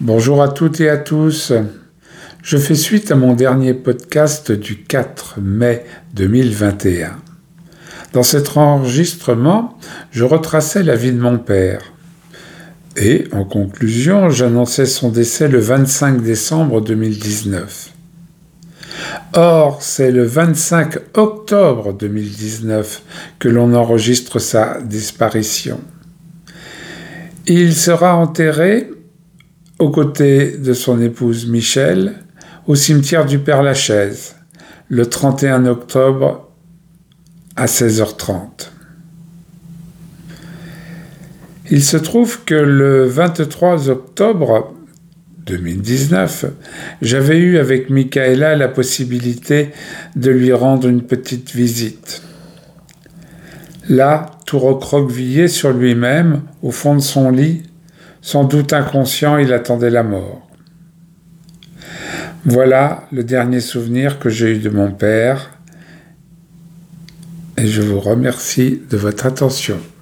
Bonjour à toutes et à tous. Je fais suite à mon dernier podcast du 4 mai 2021. Dans cet enregistrement, je retraçais la vie de mon père. Et, en conclusion, j'annonçais son décès le 25 décembre 2019. Or, c'est le 25 octobre 2019 que l'on enregistre sa disparition. Il sera enterré aux côtés de son épouse Michèle, au cimetière du Père-Lachaise, le 31 octobre à 16h30. Il se trouve que le 23 octobre 2019, j'avais eu avec Michaela la possibilité de lui rendre une petite visite. Là, tout recroquevillé sur lui-même, au fond de son lit, sans doute inconscient, il attendait la mort. Voilà le dernier souvenir que j'ai eu de mon père et je vous remercie de votre attention.